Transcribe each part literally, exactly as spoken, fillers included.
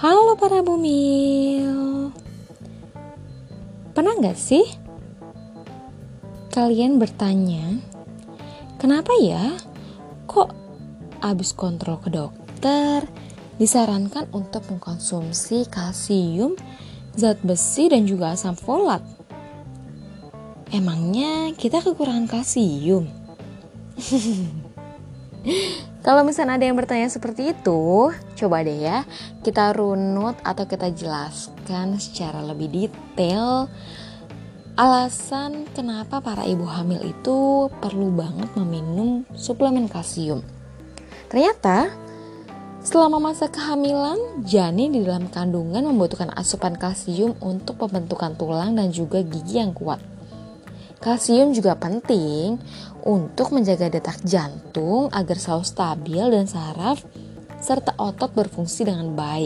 Halo para bumil. Pernah gak sih kalian bertanya, kenapa ya kok abis kontrol ke dokter disarankan untuk mengkonsumsi kalsium, zat besi dan juga asam folat? Emangnya kita kekurangan kalsium? Kalau misalnya ada yang bertanya seperti itu, coba deh ya kita runut atau kita jelaskan secara lebih detail alasan kenapa para ibu hamil itu perlu banget meminum suplemen kalsium. Ternyata selama masa kehamilan, janin di dalam kandungan membutuhkan asupan kalsium untuk pembentukan tulang dan juga gigi yang kuat. Kalsium juga penting untuk menjaga detak jantung agar selalu stabil dan saraf serta otot berfungsi dengan baik.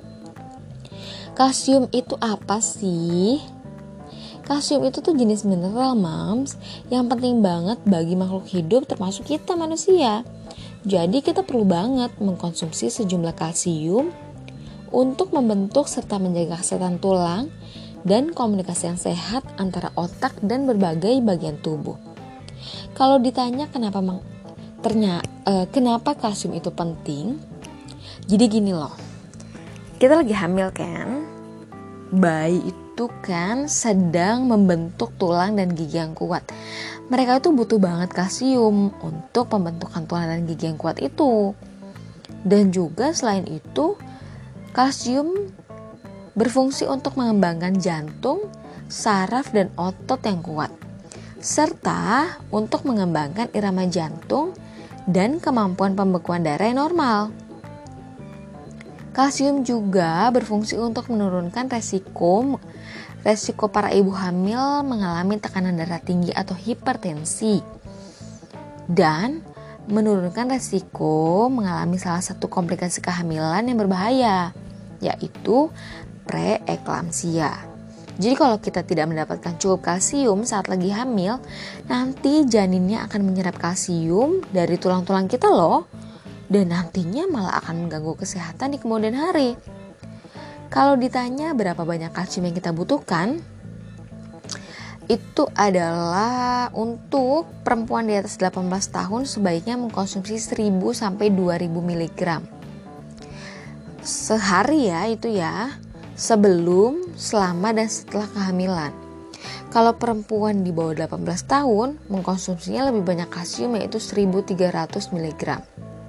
Kalsium itu apa sih? Kalsium itu tuh jenis mineral, Mams, yang penting banget bagi makhluk hidup termasuk kita manusia. Jadi kita perlu banget mengkonsumsi sejumlah kalsium untuk membentuk serta menjaga kesehatan tulang dan komunikasi yang sehat antara otak dan berbagai bagian tubuh. Kalau ditanya kenapa ternyata eh, kenapa kalsium itu penting? Jadi gini loh. Kita lagi hamil kan? Bayi itu kan sedang membentuk tulang dan gigi yang kuat. Mereka itu butuh banget kalsium untuk pembentukan tulang dan gigi yang kuat itu. Dan juga selain itu, kalsium berfungsi untuk mengembangkan jantung, saraf, dan otot yang kuat, serta untuk mengembangkan irama jantung dan kemampuan pembekuan darah yang normal. Kalsium juga berfungsi untuk menurunkan resiko resiko para ibu hamil mengalami tekanan darah tinggi atau hipertensi dan menurunkan resiko mengalami salah satu komplikasi kehamilan yang berbahaya, yaitu preeklamsia. Jadi kalau kita tidak mendapatkan cukup kalsium saat lagi hamil, nanti janinnya akan menyerap kalsium dari tulang-tulang kita loh, dan nantinya malah akan mengganggu kesehatan di kemudian hari. Kalau ditanya berapa banyak kalsium yang kita butuhkan, itu adalah untuk perempuan di atas delapan belas tahun sebaiknya mengkonsumsi seribu sampai dua ribu miligram sehari ya, itu ya, sebelum, selama, dan setelah kehamilan. Kalau perempuan di bawah delapan belas tahun, mengkonsumsinya lebih banyak kalsium, yaitu seribu tiga ratus miligram.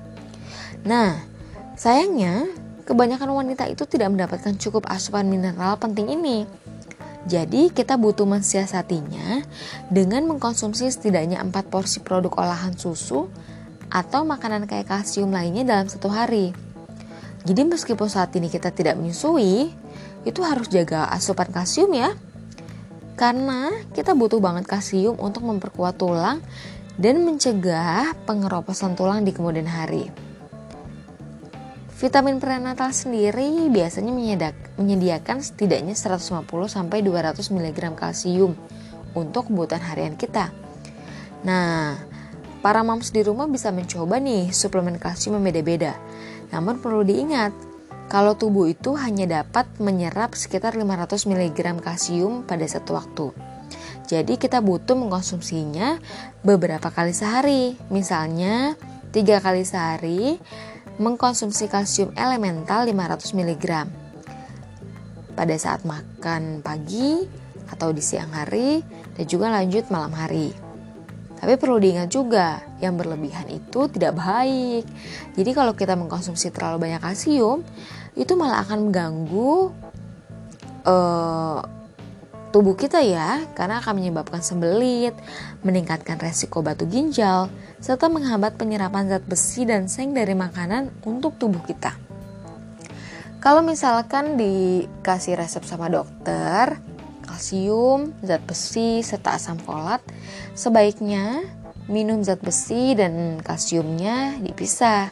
Nah, sayangnya kebanyakan wanita itu tidak mendapatkan cukup asupan mineral penting ini. Jadi kita butuh mensiasatinya dengan mengkonsumsi setidaknya empat porsi produk olahan susu atau makanan kaya kalsium lainnya dalam satu hari. Jadi meskipun saat ini kita tidak menyusui, itu harus jaga asupan kalsium ya. Karena kita butuh banget kalsium untuk memperkuat tulang dan mencegah pengeroposan tulang di kemudian hari. Vitamin prenatal sendiri biasanya menyediakan setidaknya seratus lima puluh sampai dua ratus miligram kalsium untuk kebutuhan harian kita. Nah, para moms di rumah bisa mencoba nih suplemen kalsium yang beda-beda. Namun perlu diingat, kalau tubuh itu hanya dapat menyerap sekitar lima ratus miligram kalsium pada satu waktu. Jadi kita butuh mengkonsumsinya beberapa kali sehari. Misalnya tiga kali sehari mengkonsumsi kalsium elemental lima ratus miligram pada saat makan pagi atau di siang hari dan juga lanjut malam hari. Tapi perlu diingat juga, yang berlebihan itu tidak baik. Jadi kalau kita mengkonsumsi terlalu banyak kalsium, itu malah akan mengganggu uh, tubuh kita ya, karena akan menyebabkan sembelit, meningkatkan resiko batu ginjal, serta menghambat penyerapan zat besi dan seng dari makanan untuk tubuh kita. Kalau misalkan dikasih resep sama dokter, kalsium, zat besi, serta asam folat, sebaiknya minum zat besi dan kalsiumnya dipisah.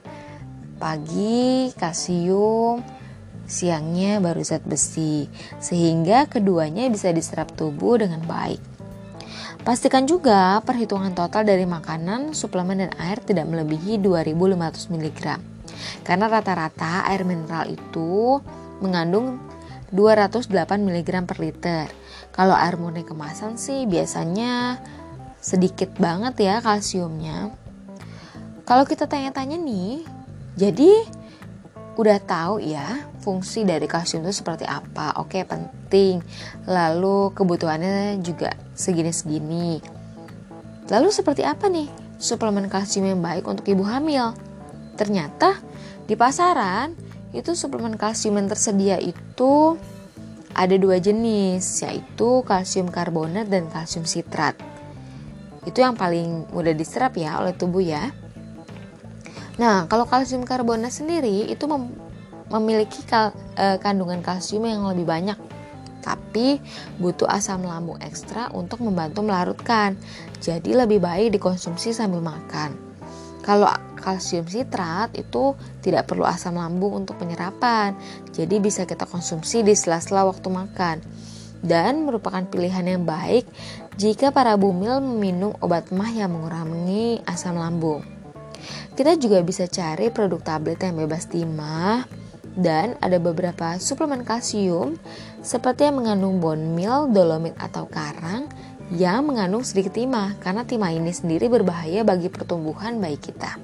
Pagi kalsium, siangnya baru zat besi, sehingga keduanya bisa diserap tubuh dengan baik. Pastikan juga perhitungan total dari makanan, suplemen, dan air tidak melebihi dua ribu lima ratus miligram. Karena rata-rata air mineral itu mengandung dua ratus delapan miligram per liter. Kalau air murni kemasan sih biasanya sedikit banget ya kalsiumnya. Kalau kita tanya-tanya nih, jadi udah tahu ya fungsi dari kalsium itu seperti apa. Oke, penting. Lalu kebutuhannya juga segini-segini. Lalu seperti apa nih suplemen kalsium yang baik untuk ibu hamil? Ternyata di pasaran itu suplemen kalsium yang tersedia itu ada dua jenis, yaitu kalsium karbonat dan kalsium sitrat. Itu yang paling mudah diserap ya oleh tubuh ya. Nah, kalau kalsium karbonat sendiri itu mem- memiliki kal- eh, kandungan kalsium yang lebih banyak, tapi butuh asam lambung ekstra untuk membantu melarutkan. Jadi lebih baik dikonsumsi sambil makan. Kalau kalsium sitrat itu tidak perlu asam lambung untuk penyerapan, jadi bisa kita konsumsi di sela-sela waktu makan. Dan merupakan pilihan yang baik jika para bumil meminum obat mah yang mengurangi asam lambung. Kita juga bisa cari produk tablet yang bebas timah, dan ada beberapa suplemen kalsium seperti yang mengandung bone meal, dolomit atau karang yang mengandung sedikit timah, karena timah ini sendiri berbahaya bagi pertumbuhan bayi kita.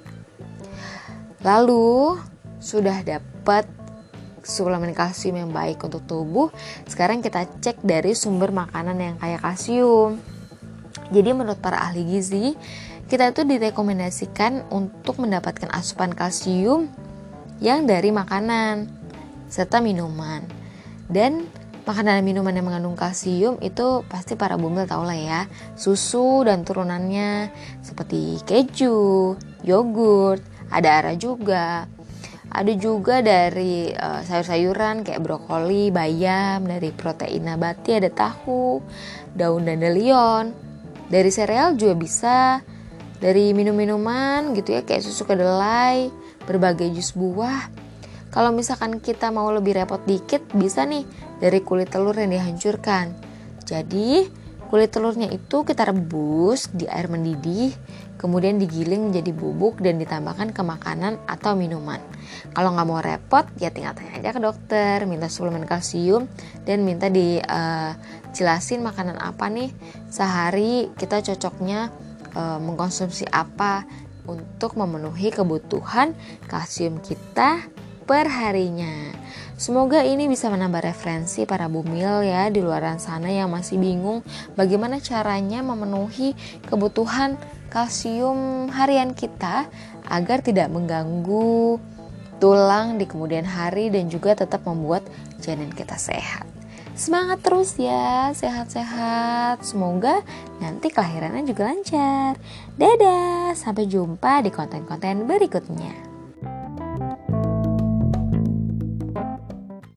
Lalu sudah dapat suplemen kalsium yang baik untuk tubuh, sekarang kita cek dari sumber makanan yang kaya kalsium. Jadi menurut para ahli gizi, kita itu direkomendasikan untuk mendapatkan asupan kalsium yang dari makanan serta minuman. Dan makanan dan minuman yang mengandung kalsium itu pasti para bumil tahu lah ya. Susu dan turunannya seperti keju, yogurt, ada ara juga. Ada juga dari uh, sayur-sayuran kayak brokoli, bayam, dari protein nabati ada tahu, daun dandelion. Dari sereal juga bisa, dari minum-minuman gitu ya kayak susu kedelai, berbagai jus buah. Kalau misalkan kita mau lebih repot dikit, bisa nih dari kulit telur yang dihancurkan. Jadi kulit telurnya itu kita rebus di air mendidih, kemudian digiling menjadi bubuk dan ditambahkan ke makanan atau minuman. Kalau nggak mau repot, ya tinggal tanya aja ke dokter, minta suplemen kalsium dan minta dijelasin uh, makanan apa nih sehari kita cocoknya uh, mengkonsumsi apa untuk memenuhi kebutuhan kalsium kita per harinya. Semoga ini bisa menambah referensi para bumil ya di luar sana yang masih bingung bagaimana caranya memenuhi kebutuhan kalsium harian kita agar tidak mengganggu tulang di kemudian hari dan juga tetap membuat janin kita sehat. Semangat terus ya, sehat-sehat. Semoga nanti kelahirannya juga lancar. Dadah, sampai jumpa di konten-konten berikutnya.